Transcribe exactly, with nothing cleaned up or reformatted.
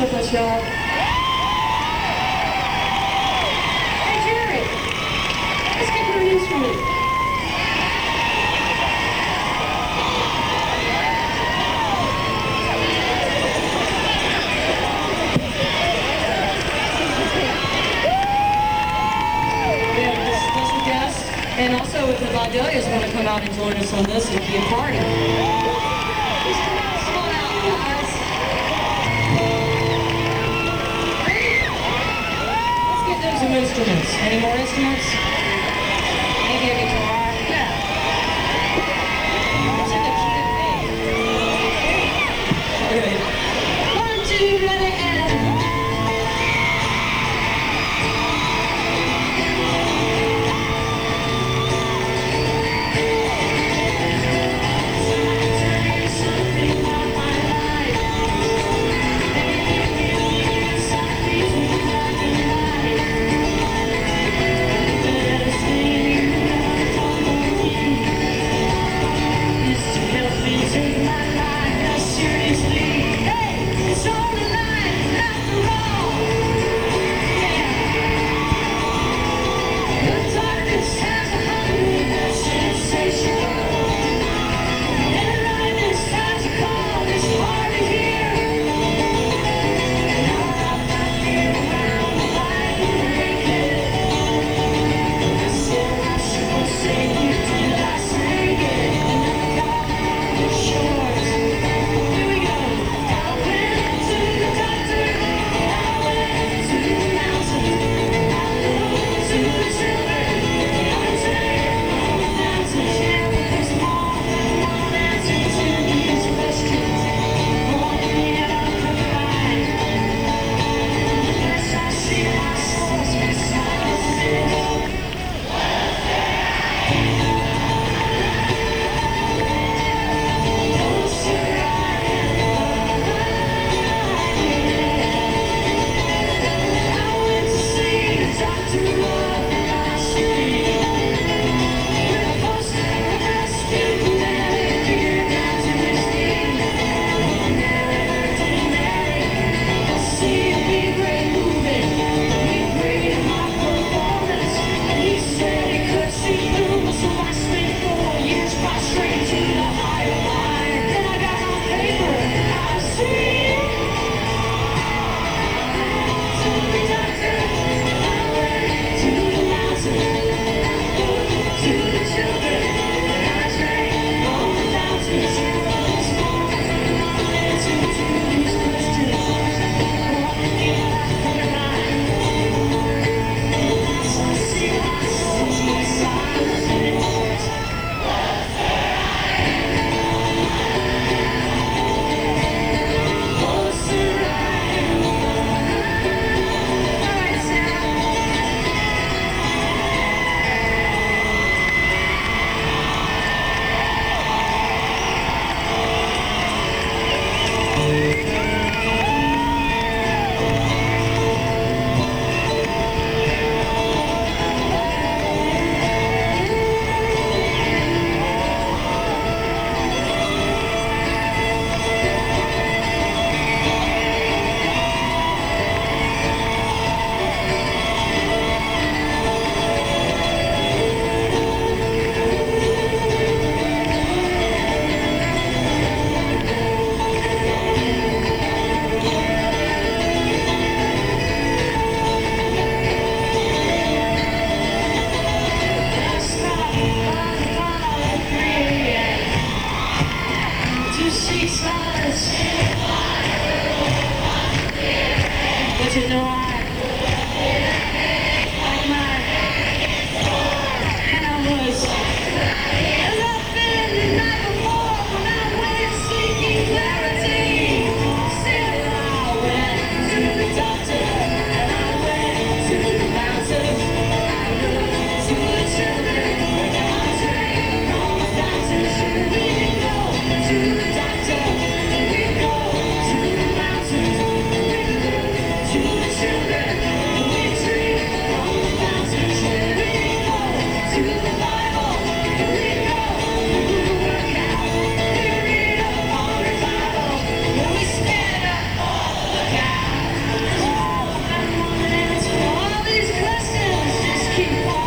with us, y'all. Hey, Jerry, let's get her an instrument. We have a special guest, and also if the Vadelias want to come out and join us on this, it'll be a party. Please come out, come on out, guys. Some instruments. Any more instruments? Maybe a guitar? Yeah. What's in the key of A? Okay. One, two, ready, and... But you know I like mine, and I was as I've been the night before when I went seeking clarity. Still I went to the doctor, and I went to the mountains. I looked to the children, I trained all the doctors. We go to the doctor, we go to the mountains, we go to the children. keep on